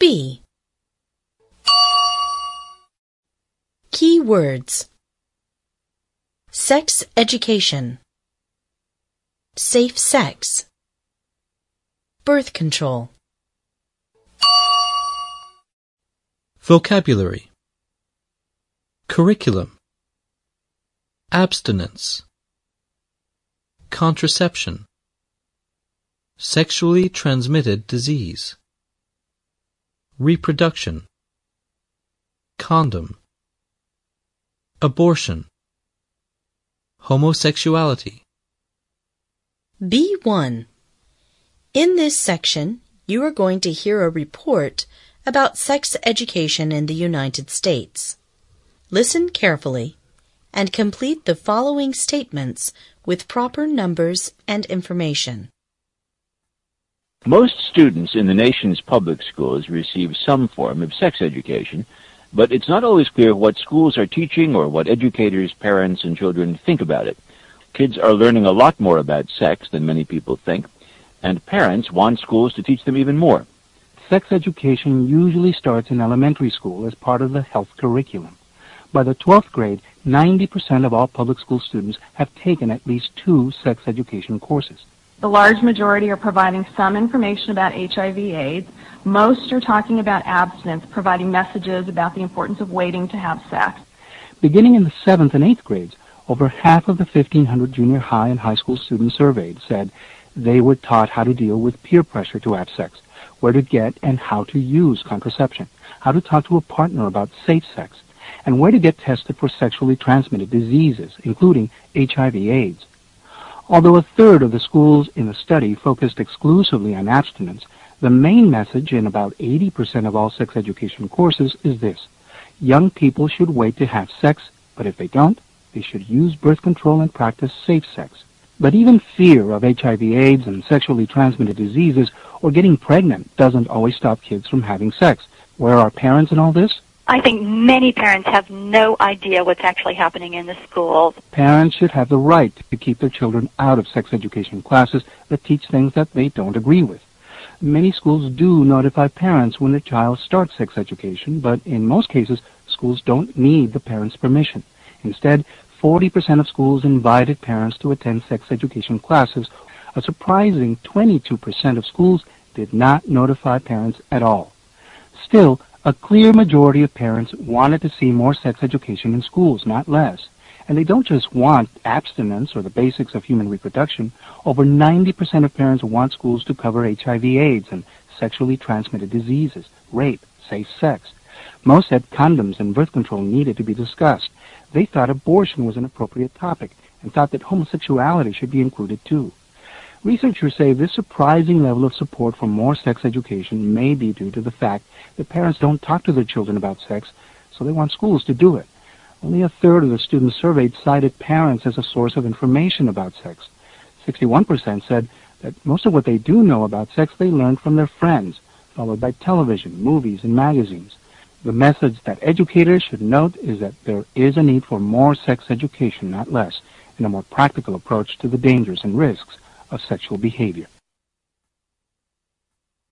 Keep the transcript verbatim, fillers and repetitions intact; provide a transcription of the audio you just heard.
B. Key words: sex education, safe sex, birth control. Vocabulary: curriculum, abstinence, contraception, sexually transmitted disease, reproduction, condom, abortion, homosexuality. B one. In this section, you are going to hear a report about sex education in the United States. Listen carefully and complete the following statements with proper numbers and information. Most students in the nation's public schools receive some form of sex education, but it's not always clear what schools are teaching or what educators, parents, and children think about it. Kids are learning a lot more about sex than many people think, and parents want schools to teach them even more. Sex education usually starts in elementary school as part of the health curriculum. By the twelfth grade, ninety percent of all public school students have taken at least two sex education courses. The large majority are providing some information about H I V AIDS. Most are talking about abstinence, providing messages about the importance of waiting to have sex. Beginning in the seventh and eighth grades, over half of the fifteen hundred junior high and high school students surveyed said they were taught how to deal with peer pressure to have sex, where to get and how to use contraception, how to talk to a partner about safe sex, and where to get tested for sexually transmitted diseases, including H I V AIDS. Although a third of the schools in the study focused exclusively on abstinence, the main message in about eighty percent of all sex education courses is this: young people should wait to have sex, but if they don't, they should use birth control and practice safe sex. But even fear of H I V AIDS and sexually transmitted diseases or getting pregnant doesn't always stop kids from having sex. Where are parents in all this? I think many parents have no idea what's actually happening in the schools. Parents should have the right to keep their children out of sex education classes that teach things that they don't agree with. Many schools do notify parents when their child starts sex education, but in most cases, schools don't need the parents' permission. Instead, forty percent of schools invited parents to attend sex education classes. A surprising twenty-two percent of schools did not notify parents at all. Still, a clear majority of parents wanted to see more sex education in schools, not less. And they don't just want abstinence or the basics of human reproduction. Over ninety percent of parents want schools to cover H I V AIDS and sexually transmitted diseases, rape, safe sex. Most said condoms and birth control needed to be discussed. They thought abortion was an appropriate topic and thought that homosexuality should be included too. Researchers say this surprising level of support for more sex education may be due to the fact that parents don't talk to their children about sex, so they want schools to do it. Only a third of the students surveyed cited parents as a source of information about sex. sixty-one percent said that most of what they do know about sex they learned from their friends, followed by television, movies, and magazines. The message that educators should note is that there is a need for more sex education, not less, and a more practical approach to the dangers and risks of sexual behavior.